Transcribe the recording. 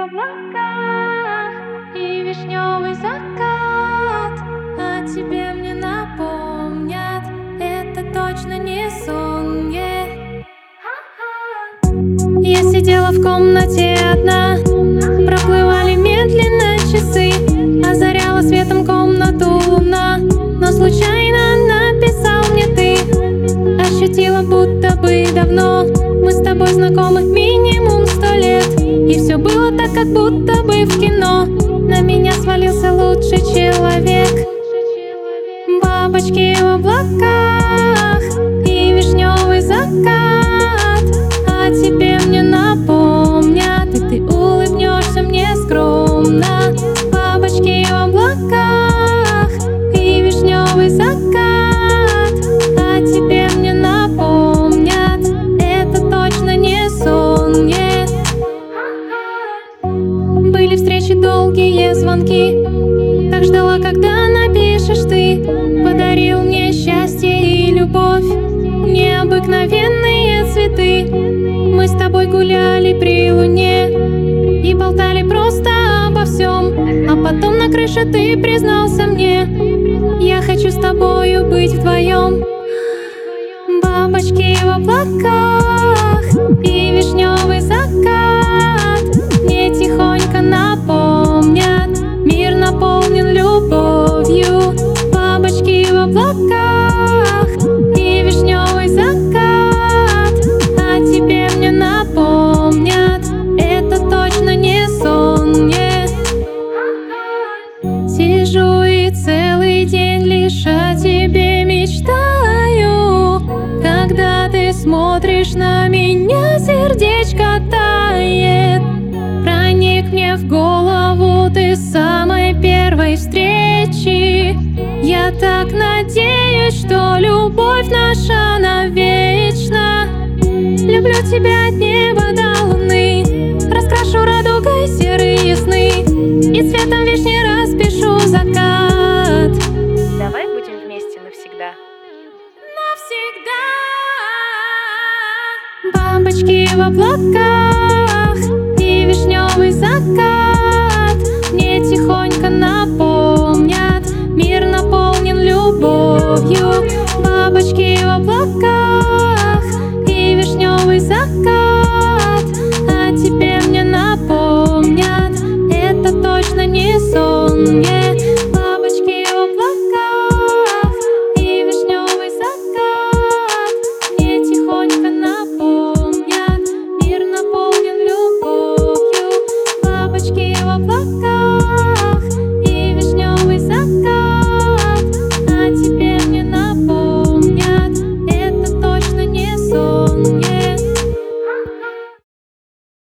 облаках и вишневый закат о тебе мне напомнят. Это точно не сон, Я сидела в комнате одна, проплывали медленно часы, озаряла светом комнату луна, но случайно написал мне ты. Ощутила, будто бы давно мы с тобой знакомы минимум 100 лет, и все было так, как будто бы в кино. На меня свалился лучший человек. Бабочки в облаках и вишневый закат о тебе мне напомнят, и ты улыбнешься мне скромно. Бабочки в облаках и вишневый закат о тебе мне напомнят. Это точно не сон, Были встречи, долгие звонки, так ждала, когда напишешь ты. Подарил мне счастье и любовь, необыкновенные цветы. Мы с тобой гуляли при луне и болтали просто обо всем, а потом на крыше ты признался мне: я хочу с тобою быть вдвоем. Бабочки в облаках и вишневый закат мне тихонько напомнят: мир наполнен любовью. Бабочки в облаках и вишневый закат о тебе мне напомнят. Это точно не сон, Сижу и целый день лишь о тебе мечтаю. Когда ты смотришь на меня, сердечко тает. Проник мне в голову ты с самой первой встречи. Я так надеюсь, что любовь наша навечно. Люблю тебя от неба до луны, раскрашу радугой серые сны и цветом вишни распишу закат. Давай будем вместе навсегда. Навсегда. Бабочки в облаках и вишневый закат мне тихонько напомнят: мир наполнен любовью. Бабочки в облаках и вишневый закат о тебе мне напомнят. Это точно не сон, Бабочки в облаках и вишневый закат мне тихонько напомнят: мир наполнен любовью. Бабочки в облаках и вишневый закат о тебе мне напомнят. Это точно не сон,